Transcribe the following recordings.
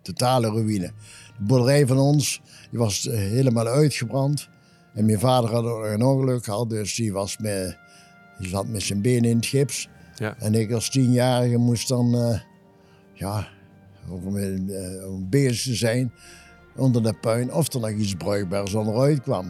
totale ruïne. De boerderij van ons die was helemaal uitgebrand. En mijn vader had ook een ongeluk gehad, dus die zat met zijn benen in het gips. Ja. En ik als 10-jarige moest dan om bezig te zijn onder de puin of er nog iets bruikbaars onderuit kwam.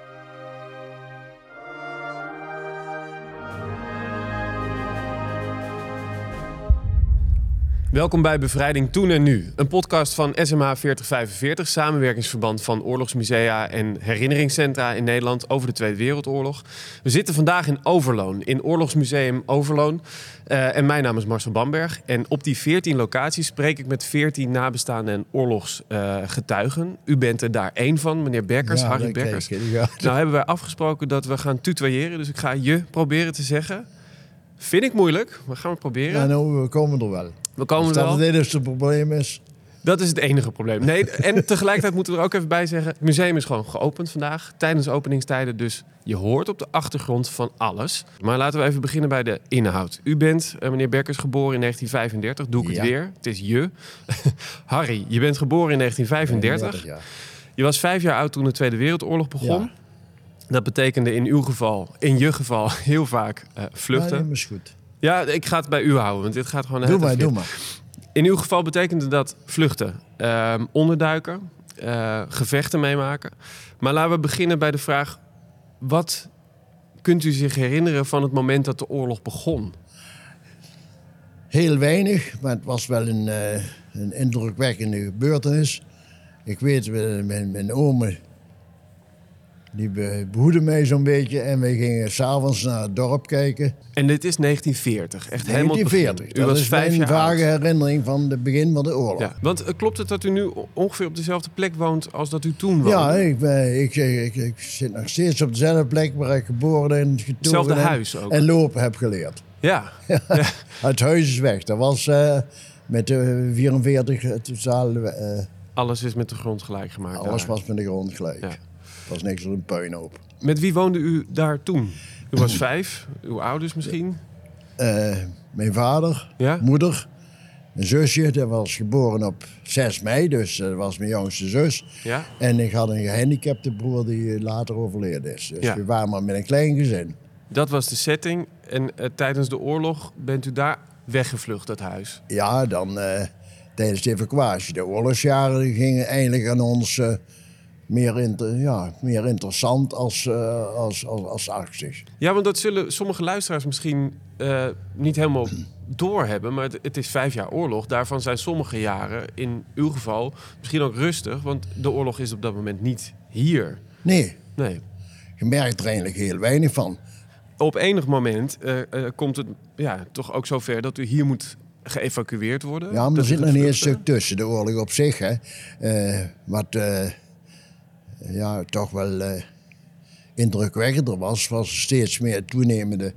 Welkom bij Bevrijding Toen en Nu. Een podcast van SMA 4045, samenwerkingsverband van oorlogsmusea en herinneringscentra in Nederland over de Tweede Wereldoorlog. We zitten vandaag in Overloon, in Oorlogsmuseum Overloon. En mijn naam is Marcel Bamberg. En op die 14 locaties spreek ik met 14 nabestaanden en oorlogsgetuigen. U bent er daar één van, meneer Bekkers, Ja, Harry Bekkers. Nou hebben wij afgesproken dat we gaan tutoyeren, dus ik ga je proberen te zeggen. Vind ik moeilijk, maar gaan we proberen. Ja, nou, we komen er wel. We komen Als er wel. dat het enige probleem is. Dat is het enige probleem. Nee, en tegelijkertijd moeten we er ook even bij zeggen, het museum is gewoon geopend vandaag, tijdens openingstijden. Dus je hoort op de achtergrond van alles. Maar laten we even beginnen bij de inhoud. U bent, meneer Bekkers, geboren in 1935. Doe ik het weer. Het is je. Harry, je bent geboren in 1935. Ja. Je was 5 jaar oud toen de Tweede Wereldoorlog begon. Ja. Dat betekende in je geval, heel vaak vluchten. Ja, dat is goed. Ja, ik ga het bij u houden, want dit gaat gewoon... Doe maar. In uw geval betekende dat vluchten, onderduiken, gevechten meemaken. Maar laten we beginnen bij de vraag, wat kunt u zich herinneren van het moment dat de oorlog begon? Heel weinig, maar het was wel een indrukwekkende gebeurtenis. Ik weet, mijn oom, die behoedde mij zo'n beetje en we gingen s'avonds naar het dorp kijken. En dit is 1940, echt helemaal 1940, u was is 5 jaar mijn vage oud. herinnering van het begin van de oorlog. Ja, want klopt het dat u nu ongeveer op dezelfde plek woont als dat u toen woonde? Ja, ik zit nog steeds op dezelfde plek waar ik geboren en getogen Hetzelfde en, huis ook? en lopen heb geleerd. Ja. Het huis is weg. Dat was met de 44 totaal. Alles is met de grond gelijk gemaakt. Alles daar. was met de grond gelijk. Ja. Er was niks op een puinhoop. Met wie woonde u daar toen? U was 5, uw ouders misschien? Mijn vader, Ja? moeder, een zusje. Dat was geboren op 6 mei, dus dat was mijn jongste zus. Ja? En ik had een gehandicapte broer die later overleden is. Dus Ja. we waren maar met een klein gezin. Dat was de setting. En tijdens de oorlog bent u daar weggevlucht, dat huis? Ja, dan tijdens de evacuatie. De oorlogsjaren gingen eigenlijk aan ons meer interessant als acties. Ja, want dat zullen sommige luisteraars misschien niet helemaal doorhebben. Maar het is 5 jaar oorlog. Daarvan zijn sommige jaren, in uw geval, misschien ook rustig. Want de oorlog is op dat moment niet hier. Nee, Nee. je merkt er eigenlijk heel weinig van. Op enig moment komt het toch ook zover dat u hier moet geëvacueerd worden. Ja, maar Dat er u zit gaat nog niet een vluchten. stuk tussen, de oorlog op zich. Hè. Wat toch wel indrukwekkender was steeds meer toenemende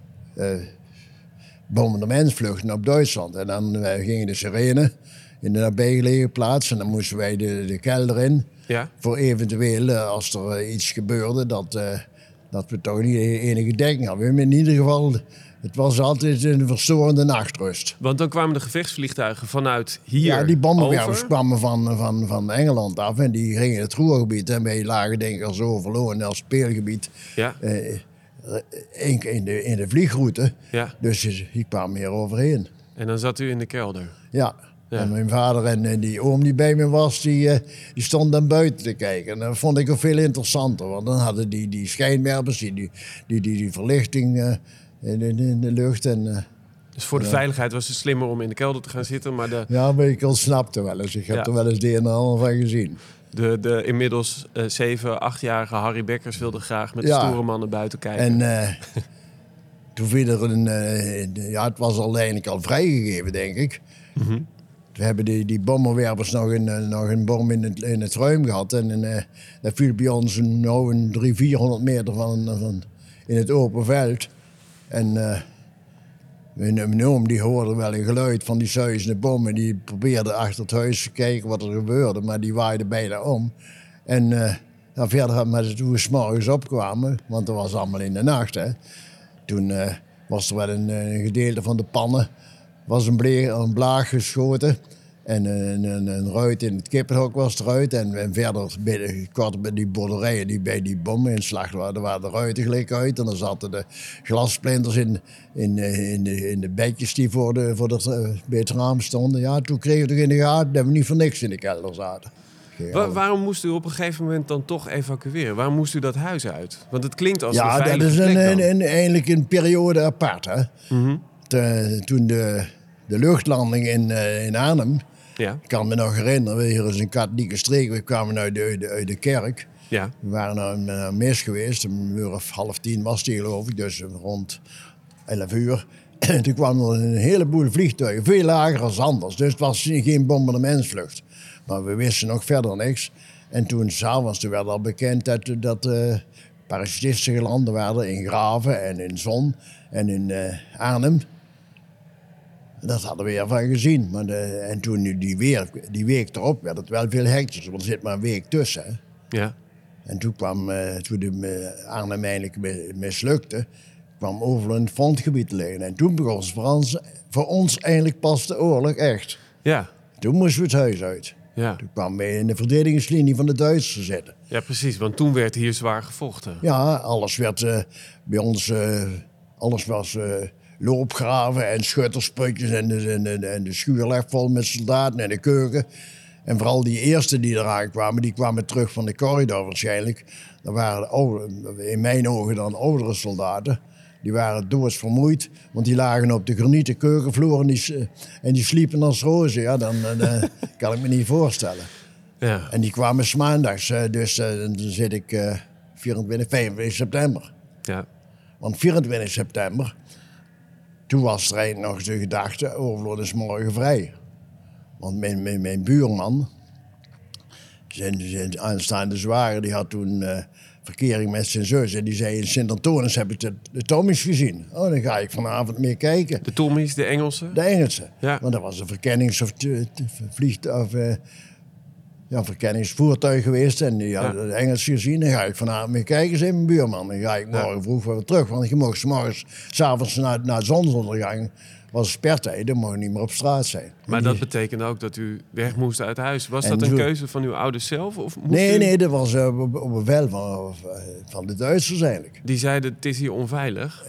bombardementvluchten op Duitsland. En dan gingen de sirene in de nabijgelegen plaats en dan moesten wij de kelder in. Ja? Voor eventueel, als er iets gebeurde, dat we toch niet enige dekking hadden. In ieder geval, het was altijd een verstorende nachtrust. Want dan kwamen de gevechtsvliegtuigen vanuit hier Ja, die bommenwerpers over. kwamen van Engeland af en die gingen het Ruhrgebied. En wij lagen denk ik als Overloon als speelgebied Ja, in de vliegroute. ja. Dus die kwamen hier overheen. En dan zat u in de kelder. Ja. Ja. En mijn vader en die oom die bij me was, die stond dan buiten te kijken. En dat vond ik ook veel interessanter. Want dan hadden die schijnwerpers, die verlichting in de lucht. En, Dus voor de veiligheid was het slimmer om in de kelder te gaan zitten. Maar ja, maar ik ontsnapte wel eens. Ik heb er wel eens de een en ander van gezien. de inmiddels 7, 8-jarige Harry Bekkers wilde graag met de Ja. stoere mannen buiten kijken. En toen viel er het was al eigenlijk al vrijgegeven, denk ik. Mhm. We hebben die bommenwerpers nog een bom in het ruim gehad. En dat viel bij ons een 300-400 meter van in het open veld. En mijn oom die hoorde wel een geluid van die zuizende bommen. Die probeerde achter het huis te kijken wat er gebeurde, maar die waaide bijna om. En verder, maar toen we 's morgens opkwamen, want dat was allemaal in de nacht, hè. Toen was er wel een gedeelte van de pannen, was een blaag geschoten. En een ruit in het kippenhok was eruit. En verder, kort bij die boerderijen die bij die bominslag waren, waren de ruiten gelijk uit. En dan zaten de glassplinters in de bedjes die bij het raam stonden. Ja, toen kregen we toch in de gaten dat we niet voor niks in de kelder zaten. Waarom moest u op een gegeven moment dan toch evacueren? Waarom moest u dat huis uit? Want het klinkt als een veilige plek. Ja, dat is eigenlijk een periode apart. Hè? Mm-hmm. Toen de luchtlanding in Arnhem... Ja. Ik kan me nog herinneren, hier is een katholieke streek. We kwamen uit de kerk. Ja. We waren naar een mis geweest. Een uur of 9:30 was die, geloof ik. Dus rond 11 uur. En toen kwamen er een heleboel vliegtuigen. Veel lager dan anders. Dus het was geen bombardementsvlucht. Maar we wisten nog verder niks. En toen s'avonds werd al bekend dat parachutisten geland waren in Graven en in Zon en in Arnhem. Dat hadden we ervan gezien. Maar en toen die week erop werd het wel veel hectisch. Want er zit maar een week tussen. Hè? Ja. En toen Arnhem eigenlijk mislukte, kwam Overloon in het frontgebied te liggen. En toen begon voor ons eigenlijk pas de oorlog echt. Ja. Toen moesten we het huis uit. Ja. Toen kwamen we in de verdedigingslinie van de Duitsers zitten. Ja, precies. Want toen werd hier zwaar gevochten. Ja, alles werd bij ons... alles was... loopgraven en schuttersputjes en de schuur lag vol met soldaten en de keuken. En vooral die eerste die eraan kwamen, die kwamen terug van de corridor waarschijnlijk. Dat waren in mijn ogen dan oudere soldaten. Die waren doodsvermoeid, want die lagen op de granieten keukenvloer en die sliepen als rozen. Ja, dan kan ik me niet voorstellen. Ja. En die kwamen 's maandags, dus dan zit ik 25 september. Ja. Want 24 september... Toen was er eigenlijk nog de gedachte, Overloon is morgen vrij. Want mijn buurman, zijn aanstaande zwager, die had toen verkering met zijn zus. En die zei, in Sint-Antonius heb ik de Tommies gezien. Oh, dan ga ik vanavond mee kijken. De Tommies, de Engelse? De Engelse. Ja. Want dat was een verkenningsvoertuig geweest. En die hadden de Engelsen gezien. Dan ga ik vanavond mee kijken, zei mijn buurman. Dan ga ik morgen vroeg weer terug. Want je mocht 's morgens, 's avonds na zonsondergang, was spertijd. Dan mocht je niet meer op straat zijn. Maar dat betekende ook dat u weg moest uit huis. Was dat een keuze van uw ouders zelf? Of nee, dat was op bevel van de Duitsers eigenlijk. Die zeiden, het is hier onveilig.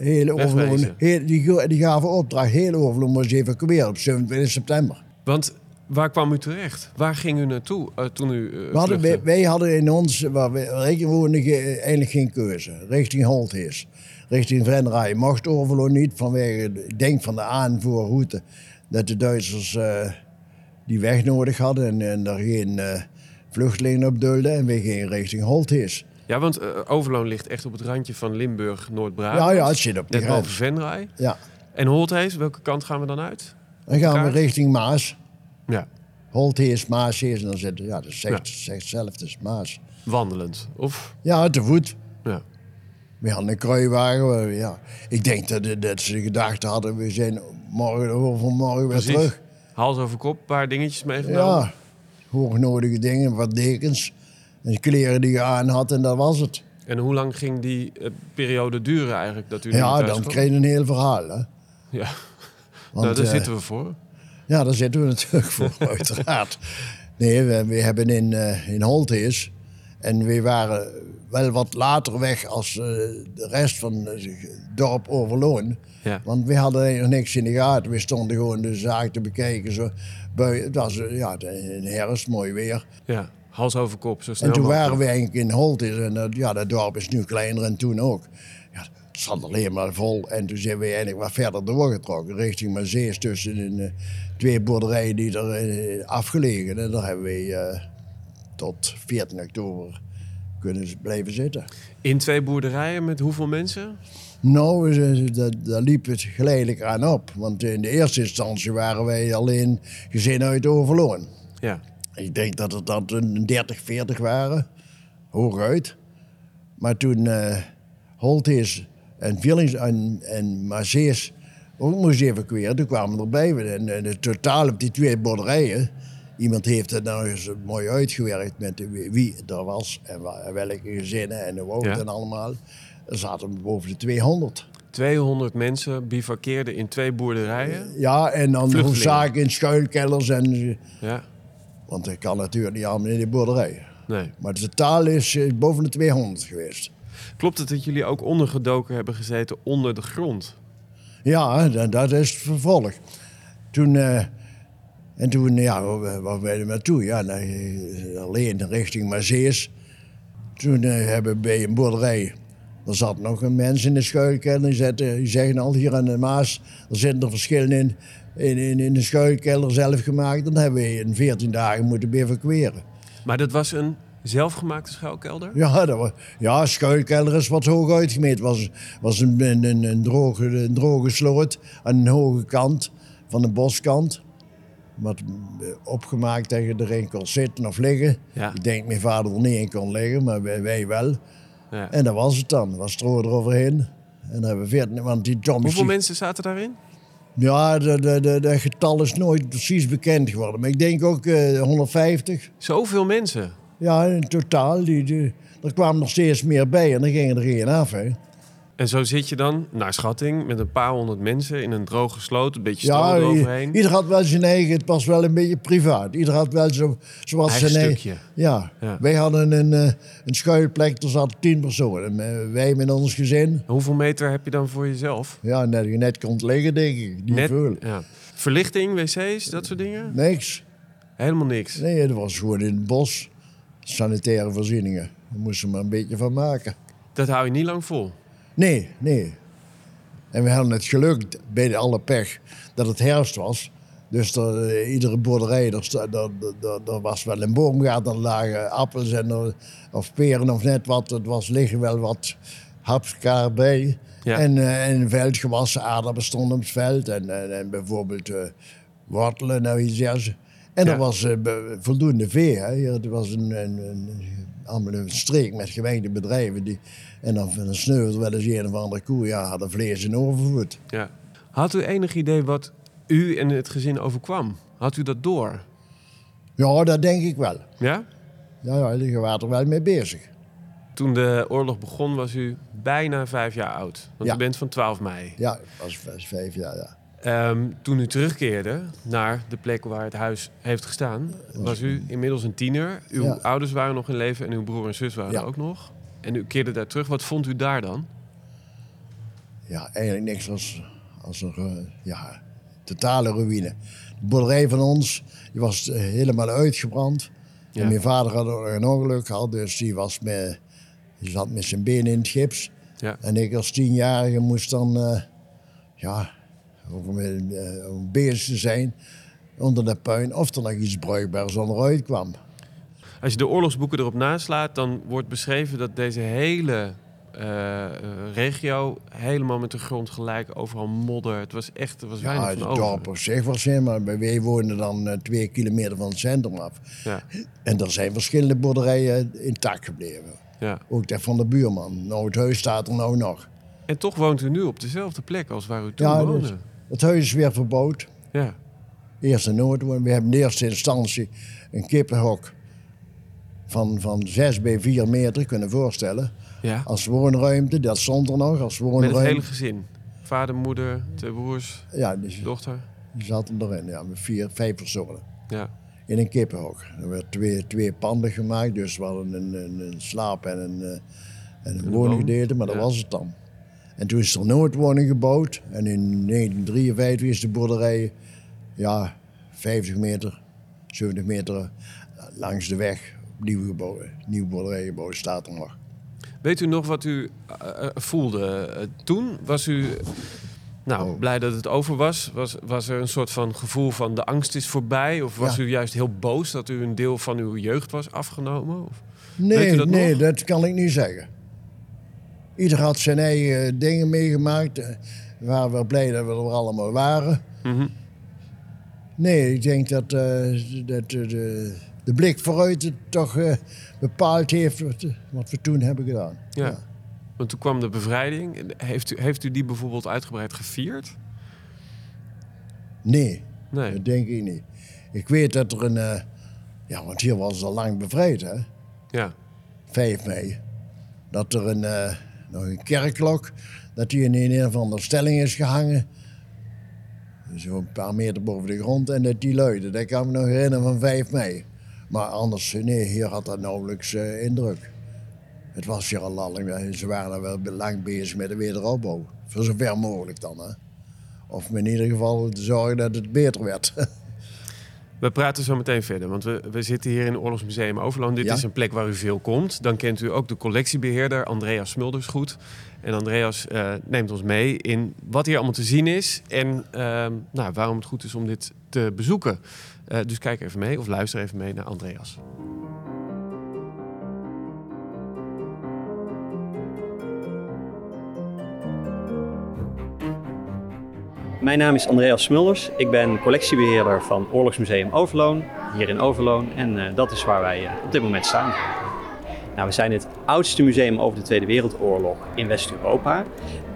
Die gaven opdracht, heel Overloon moest evacueren op 27 september. Want... Waar kwam u terecht? Waar ging u naartoe toen u wij hadden in ons, waar ik woonde, eigenlijk geen keuze. Richting Holthees. Richting Venray mocht Overloon niet vanwege, ik denk van de aanvoerroute, dat de Duitsers die weg nodig hadden en daar geen vluchtelingen op dulden. En wij gingen richting Holthees. Ja, want Overloon ligt echt op het randje van Limburg, Noord-Brabant. Ja, het zit op de grens. Net boven Venray. Ja. En Holthees, welke kant gaan we dan uit? Dan gaan we richting Maas. Ja. Holthees, Maas is en dan zitten, dat zegt zelf, het is Maas. Wandelend, of? Ja, te voet. Ja. We hadden een kruiwagen, ja. Ik denk dat ze gedacht hadden, we zijn morgen weer terug. Hals over kop, een paar dingetjes meegenomen. Ja, hoognodige dingen, wat dekens. En kleren die je aan had en dat was het. En hoe lang ging die periode duren eigenlijk, dat u thuis kwam? Dan kreeg je een heel verhaal, hè. Ja, want, daar zitten we voor. Ja, daar zitten we natuurlijk voor, uiteraard. Nee, we hebben in Holthees. En we waren wel wat later weg als de rest van het dorp Overloon. Ja. Want we hadden eigenlijk niks in de gaten. We stonden gewoon de zaak te bekijken. Zo. Het was in herfst, mooi weer. Ja, hals over kop, zo snel En toen mogelijk. waren we eigenlijk in Holthees. En dat dorp is nu kleiner en toen ook. Ja, het zat alleen maar vol. En toen zijn we eigenlijk wat verder doorgetrokken. Richting Mazees tussen de 2 boerderijen die er afgelegen. En daar hebben we tot 14 oktober kunnen blijven zitten. In 2 boerderijen met hoeveel mensen? Nou, daar liep het geleidelijk aan op. Want in de eerste instantie waren wij alleen gezin uit Overloon. Ja. Ik denk dat het dat 30, 40 waren. Hooguit. Maar toen Holthees en Villings en Mazees ook moesten evacueren, toen kwamen we erbij. En het totaal op die 2 boerderijen, iemand heeft het nou eens mooi uitgewerkt met wie er was en welke gezinnen en hoe oud en allemaal. Er zaten we boven de 200. 200 mensen bivakkeerden in 2 boerderijen. Ja, en dan Vluchtelingen. hoofdzakelijk in schuilkelders. Ja, Want dat kan natuurlijk niet allemaal in die boerderij. nee. Maar het totaal is boven de 200 geweest. Klopt het dat jullie ook ondergedoken hebben gezeten onder de grond? Ja, dat is het vervolg. Toen, waar ben je naartoe? Ja, alleen richting Mazees. Toen hebben we bij een boerderij, er zat nog een mens in de schuilkelder. Die zeggen al, hier aan de Maas, er zitten er verschillen in de schuilkelder zelf gemaakt. Dan hebben we in 14 dagen moeten evacueren. Maar dat was een zelfgemaakte schuilkelder? Ja, schuilkelder is wat hoog uitgemeten. Het was een droge sloot aan een hoge kant van de boskant. Wat opgemaakt dat je erin kon zitten of liggen. Ja. Ik denk mijn vader er niet in kon liggen, maar wij wel. Ja. En dat was het dan. Er was stro eroverheen. En dan hebben we 14, want die Thomas... Hoeveel mensen zaten daarin? Ja, dat getal is nooit precies bekend geworden. Maar ik denk ook 150. Zoveel mensen? Ja, in totaal. Er kwamen nog steeds meer bij en dan gingen er geen af. Hè. En zo zit je dan, naar schatting, met een paar honderd mensen in een droge sloot, een beetje stro eroverheen. Ieder had wel zijn eigen, het was wel een beetje privaat. Ieder had wel zoals Eigen zijn eigen stukje. Ja. Ja. Wij hadden een schuilplek, er zaten 10 personen. Wij met ons gezin. Hoeveel meter heb je dan voor jezelf? Ja, net kon liggen, denk ik. Niet veel. Ja. Verlichting, wc's, dat soort dingen? Niks. Helemaal niks. Nee, dat was gewoon in het bos. Sanitaire voorzieningen. Daar moesten we maar een beetje van maken. Dat hou je niet lang vol. Nee. En we hadden het geluk bij alle pech dat het herfst was. Dus iedere boerderij, er was wel een boomgaard, er lagen appels en of peren of net wat. Het liggen wel wat hapskaar bij. Ja. En veldgewassen aardappelen stonden op het veld. En bijvoorbeeld wortelen, nou iets zeggen. En er was voldoende vee. Hè. Het was allemaal een streek met gemengde bedrijven. En dan sneuvelde wel eens een of andere koe. Ja, hadden vlees in overvoed. Ja. Had u enig idee wat u en het gezin overkwam? Had u dat door? Ja, dat denk ik wel. Ja? Ja, je was er wel mee bezig. Toen de oorlog begon was u bijna 5 jaar oud. Want Ja. u bent van 12 mei. Ja, ik was 5 jaar, ja. Toen u terugkeerde naar de plek waar het huis heeft gestaan, was u inmiddels een tiener. Uw Ja. ouders waren nog in leven en uw broer en zus waren Ja. er ook nog. En u keerde daar terug. Wat vond u daar dan? Ja, eigenlijk niks als een totale ruïne. De boerderij van ons die was helemaal uitgebrand. Ja. En mijn vader had ook een ongeluk gehad, dus die zat met zijn benen in het gips. Ja. En ik als 10-jarige moest dan, om bezig te zijn onder de puin of er nog iets bruikbaars onderuit kwam. Als je de oorlogsboeken erop naslaat, dan wordt beschreven dat deze hele regio helemaal met de grond gelijk, overal modder. Het was weinig Ja, van het over. dorp op zich was in, maar wij woonden dan 2 kilometer van het centrum af. Ja, En er zijn verschillende boerderijen intact gebleven. ja. Ook dat van de buurman. Nou, het huis staat er nou nog. En toch woont u nu op dezelfde plek als waar u toen Ja, woonde. dus het huis is weer verbouwd. Ja, Eerst in Noordwoon. We hebben in eerste instantie een kippenhok van 6 bij 4 meter kunnen voorstellen. ja. Als woonruimte, dat stond er nog als Met woonruimte. het hele gezin. Vader, moeder, 2 broers, Ja, die dochter. zaten erin, ja, met 5 personen. Ja, In een kippenhok. Er werden 2 panden gemaakt, dus we hadden een slaap- en een woongedeelte, maar dat ja. was het dan. En toen is er een noodwoning gebouwd. En in 1953 is de boerderij 50 meter, 70 meter langs de weg nieuw boerderij gebouwd, staat er nog. weet u nog wat u voelde toen? Was u blij dat het over was? Was er een soort van gevoel van de angst is voorbij? Of was Ja. u juist heel boos dat u een deel van uw jeugd was afgenomen? Of? Weet u dat Nee, nog? dat kan ik niet zeggen. Ieder had zijn eigen dingen meegemaakt. We waren wel blij dat we er allemaal waren. Mhm. Nee, ik denk dat de blik vooruit het toch bepaald heeft wat we toen hebben gedaan. Ja. Want toen kwam de bevrijding. Heeft u die bijvoorbeeld uitgebreid gevierd? Nee, Nee. dat denk ik niet. Ik weet dat er want hier was het al lang bevrijd, hè? Ja. 5 mei. Dat er nog een kerkklok. Dat die in een of andere stelling is gehangen. Zo'n paar meter boven de grond. En dat die luidde. Dat kan ik me nog herinneren van 5 mei. Maar anders, nee, hier had dat nauwelijks indruk. Het was hier al lang. Ze waren er wel lang bezig met de wederopbouw. Voor zover mogelijk dan. Hè. Of in ieder geval te zorgen dat het beter werd. We praten zo meteen verder, want we zitten hier in het Oorlogsmuseum Overloon. Dit is een plek waar u veel komt. Dan kent u ook de collectiebeheerder Andreas Smulders goed. En Andreas neemt ons mee in wat hier allemaal te zien is en waarom het goed is om dit te bezoeken. Dus kijk even mee of luister even mee naar Andreas. Mijn naam is Andreas Smulders. Ik ben collectiebeheerder van Oorlogsmuseum Overloon, hier in Overloon. En dat is waar wij op dit moment staan. Nou, we zijn het oudste museum over de Tweede Wereldoorlog in West-Europa.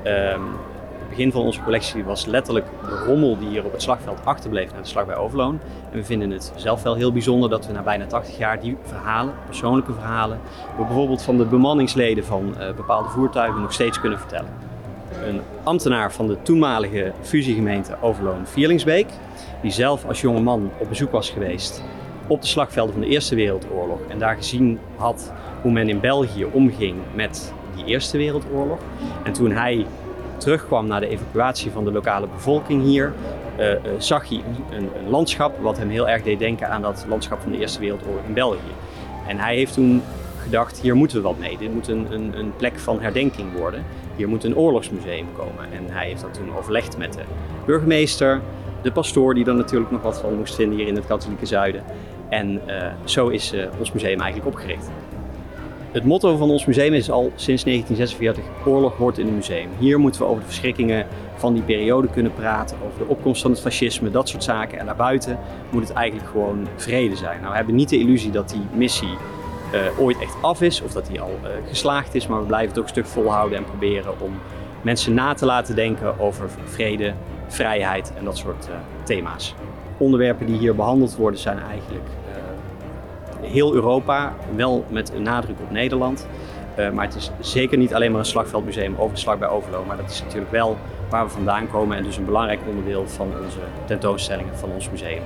Het begin van onze collectie was letterlijk de rommel die hier op het slagveld achterbleef na de slag bij Overloon. En we vinden het zelf wel heel bijzonder dat we na bijna 80 jaar die verhalen, persoonlijke verhalen, bijvoorbeeld van de bemanningsleden van bepaalde voertuigen nog steeds kunnen vertellen. Een ambtenaar van de toenmalige fusiegemeente Overloon-Vierlingsbeek, die zelf als jonge man op bezoek was geweest op de slagvelden van de Eerste Wereldoorlog en daar gezien had hoe men in België omging met die Eerste Wereldoorlog. En toen hij terugkwam naar de evacuatie van de lokale bevolking hier, zag hij een landschap wat hem heel erg deed denken aan dat landschap van de Eerste Wereldoorlog in België. En hij heeft toen gedacht, hier moeten we wat mee. Dit moet een plek van herdenking worden. Hier moet een oorlogsmuseum komen. En hij heeft dat toen overlegd met de burgemeester, de pastoor die er natuurlijk nog wat van moest vinden hier in het katholieke zuiden. En zo is ons museum eigenlijk opgericht. Het motto van ons museum is al sinds 1946, oorlog wordt in een museum. Hier moeten we over de verschrikkingen van die periode kunnen praten, over de opkomst van het fascisme, dat soort zaken. En daarbuiten moet het eigenlijk gewoon vrede zijn. Nou, we hebben niet de illusie dat die missie ooit echt af is of dat die al geslaagd is, maar we blijven het ook een stuk volhouden en proberen om mensen na te laten denken over vrede, vrijheid en dat soort thema's. Onderwerpen die hier behandeld worden zijn eigenlijk heel Europa, wel met een nadruk op Nederland. Maar het is zeker niet alleen maar een slagveldmuseum over de slag bij Overloon, maar dat is natuurlijk wel waar we vandaan komen en dus een belangrijk onderdeel van onze tentoonstellingen van ons museum.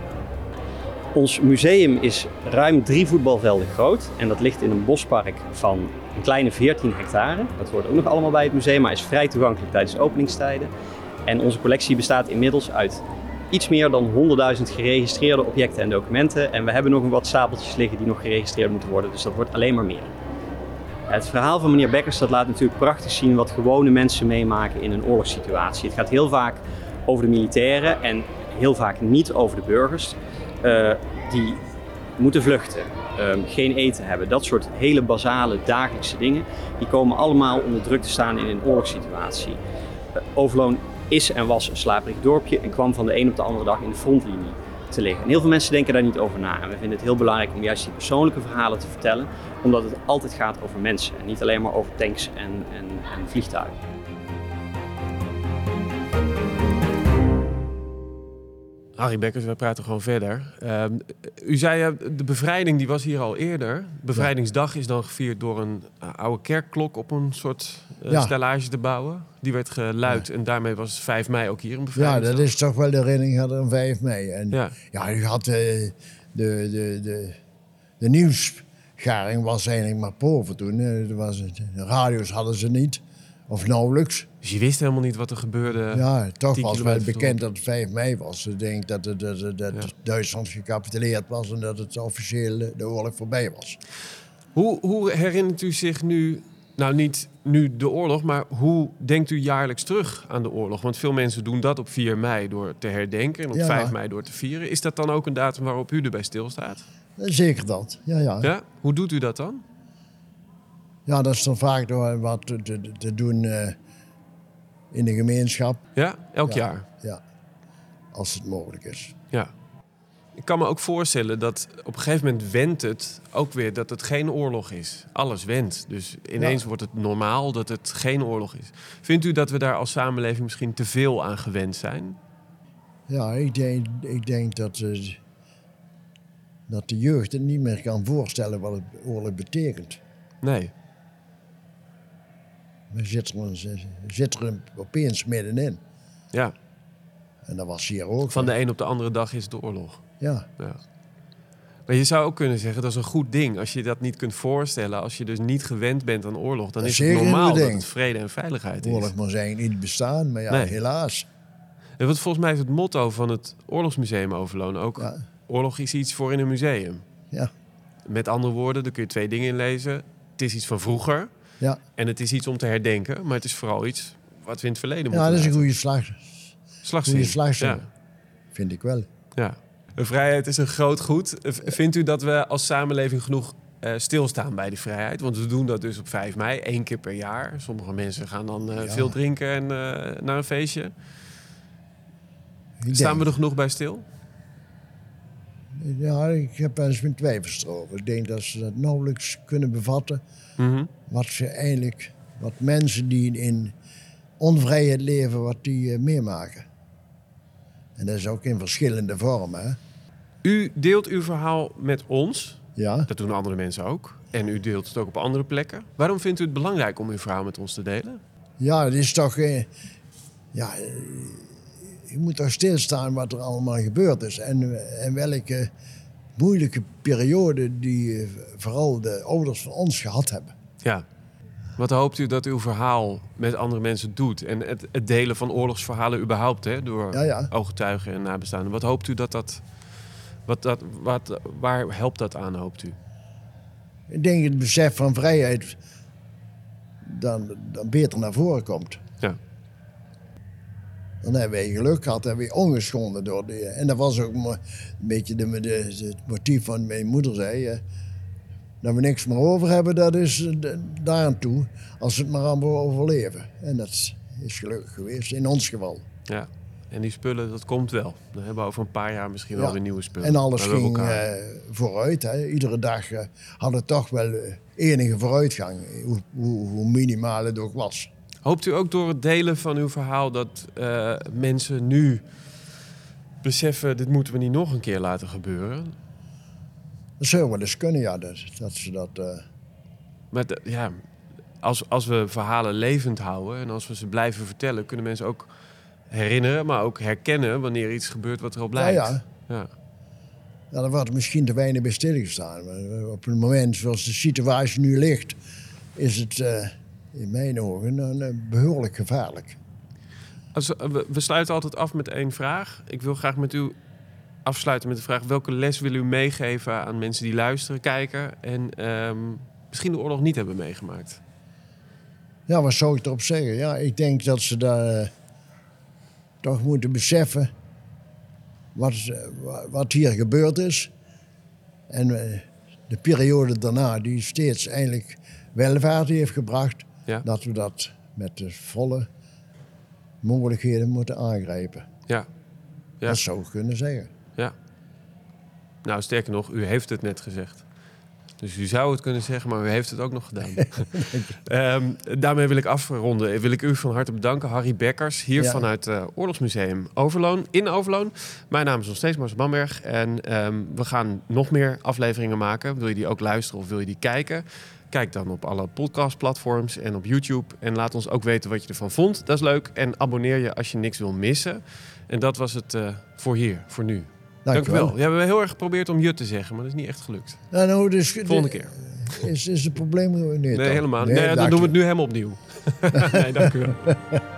Ons museum is ruim 3 voetbalvelden groot en dat ligt in een bospark van een kleine 14 hectare. Dat hoort ook nog allemaal bij het museum, maar is vrij toegankelijk tijdens openingstijden. En onze collectie bestaat inmiddels uit iets meer dan 100.000 geregistreerde objecten en documenten. En we hebben nog een wat stapeltjes liggen die nog geregistreerd moeten worden, dus dat wordt alleen maar meer. Het verhaal van meneer Bekkers dat laat natuurlijk prachtig zien wat gewone mensen meemaken in een oorlogssituatie. Het gaat heel vaak over de militairen en heel vaak niet over de burgers. Die moeten vluchten, geen eten hebben. Dat soort hele basale dagelijkse dingen, die komen allemaal onder druk te staan in een oorlogssituatie. Overloon is en was een slaperig dorpje en kwam van de een op de andere dag in de frontlinie te liggen. En heel veel mensen denken daar niet over na. En we vinden het heel belangrijk om juist die persoonlijke verhalen te vertellen, omdat het altijd gaat over mensen en niet alleen maar over tanks en vliegtuigen. Harry Bekkers, wij praten gewoon verder. U zei, de bevrijding die was hier al eerder. Bevrijdingsdag is dan gevierd door een oude kerkklok op een soort stellage te bouwen. Die werd geluid en daarmee was 5 mei ook hier een bevrijdingsdag. Ja, dat is toch wel de herinnering aan 5 mei. En u had de nieuwsgaring was eigenlijk maar pover toen. De radio's hadden ze niet, of nauwelijks. Dus je wist helemaal niet wat er gebeurde. Ja, toch was wel bekend dat het 5 mei was. Ik denk dat Duitsland gecapituleerd was en dat het officieel de oorlog voorbij was. Hoe herinnert u zich nu, nou niet nu de oorlog, maar hoe denkt u jaarlijks terug aan de oorlog? Want veel mensen doen dat op 4 mei door te herdenken en op 5 mei door te vieren. Is dat dan ook een datum waarop u erbij stilstaat? Zeker dat, ja. Hoe doet u dat dan? Ja, dat is dan vaak door wat te doen in de gemeenschap. Ja, elk jaar? Ja, als het mogelijk is. Ja. Ik kan me ook voorstellen dat op een gegeven moment wendt het ook weer dat het geen oorlog is. Alles wendt. Dus ineens wordt het normaal dat het geen oorlog is. Vindt u dat we daar als samenleving misschien te veel aan gewend zijn? Ja, ik denk dat de jeugd het niet meer kan voorstellen wat het oorlog betekent. Nee. We zitten er opeens middenin. Ja, En dat was hier ook. van de een op de andere dag is de oorlog. Ja. Ja. Maar je zou ook kunnen zeggen, dat is een goed ding. Als je dat niet kunt voorstellen, als je dus niet gewend bent aan oorlog... dan Dat is is het zeker normaal een dat ding. het vrede en veiligheid is. Oorlog moet eigenlijk niet bestaan, maar ja, Nee. helaas. En wat volgens mij is het motto van het Oorlogsmuseum Overloon ook... Ja. Oorlog is iets voor in een museum. Ja. Met andere woorden, daar kun je 2 dingen in lezen. Het is iets van vroeger Ja, en het is iets om te herdenken. Maar het is vooral iets wat we in het verleden moeten ja dat is een laten. goede Slagzin. goede slagzin. Ja. Vind ik wel. Ja. Vrijheid is een groot goed. Vindt u dat we als samenleving genoeg stilstaan bij die vrijheid? Want we doen dat dus op 5 mei, 1 keer per jaar. Sommige mensen gaan dan veel drinken en naar een feestje. Staan we er genoeg bij stil? Ja, ik heb wel eens mijn twijfels erover. Ik denk dat ze dat nauwelijks kunnen bevatten. Wat mensen die in onvrijheid leven, wat die meemaken. En dat is ook in verschillende vormen. Hè? U deelt uw verhaal met ons. Ja. Dat doen andere mensen ook. En u deelt het ook op andere plekken. Waarom vindt u het belangrijk om uw verhaal met ons te delen? Ja, het is toch... je moet toch stilstaan wat er allemaal gebeurd is. En welke moeilijke periode die vooral de ouders van ons gehad hebben. Ja. Wat hoopt u dat uw verhaal met andere mensen doet? En het delen van oorlogsverhalen überhaupt, hè, door Ja. ooggetuigen en nabestaanden. Wat hoopt u waar helpt dat aan, hoopt u? Ik denk het besef van vrijheid dan beter naar voren komt. Ja. Dan hebben wij geluk gehad, hebben we ongeschonden door die... En dat was ook een beetje het motief van mijn moeder zei... dat we niks meer over hebben, dat is daar aan toe. Als we het maar allemaal overleven. En dat is gelukkig geweest, in ons geval. Ja. En die spullen, dat komt wel. Dan hebben we over een paar jaar misschien wel weer nieuwe spullen. En alles Maar we hebben ging elkaar. vooruit. Hè. Iedere dag hadden we toch wel enige vooruitgang. Hoe minimaal het ook was. Hoopt u ook door het delen van uw verhaal dat mensen nu beseffen... dit moeten we niet nog een keer laten gebeuren? Dat zou wel eens kunnen, ja. Dat ze dat... Maar als we verhalen levend houden en als we ze blijven vertellen... kunnen mensen ook herinneren, maar ook herkennen wanneer iets gebeurt wat erop lijkt. Ja. Ja, daar wordt misschien te weinig bij stilgestaan. Maar op het moment zoals de situatie nu ligt... is het in mijn ogen behoorlijk gevaarlijk. We sluiten altijd af met 1 vraag. Ik wil graag met u afsluiten met de vraag... welke les wil u meegeven aan mensen die luisteren, kijken... en misschien de oorlog niet hebben meegemaakt? Ja, wat zou ik erop zeggen? Ja, ik denk dat ze daar toch moeten beseffen... wat hier gebeurd is. En de periode daarna die steeds eigenlijk welvaart heeft gebracht... Ja. dat we dat met de volle mogelijkheden moeten aangrijpen. Ja. Dat zou ik kunnen zeggen. Ja. Nou, sterker nog, u heeft het net gezegd. Dus u zou het kunnen zeggen, maar u heeft het ook nog gedaan. Daarmee wil ik afronden. Wil ik u van harte bedanken. Harry Bekkers, hier vanuit Oorlogsmuseum Overloon, in Overloon. Mijn naam is nog steeds Marcel Bamberg. En we gaan nog meer afleveringen maken. Wil je die ook luisteren of wil je die kijken? Kijk dan op alle podcastplatforms en op YouTube. En laat ons ook weten wat je ervan vond. Dat is leuk. En abonneer je als je niks wil missen. En dat was het voor nu. Dank u wel. Ja, we hebben heel erg geprobeerd om je te zeggen, maar dat is niet echt gelukt. Nou, dus, Volgende keer. Is het probleem? Nee, helemaal niet. Nee, dan doen we het nu helemaal opnieuw. Nee, dank u wel.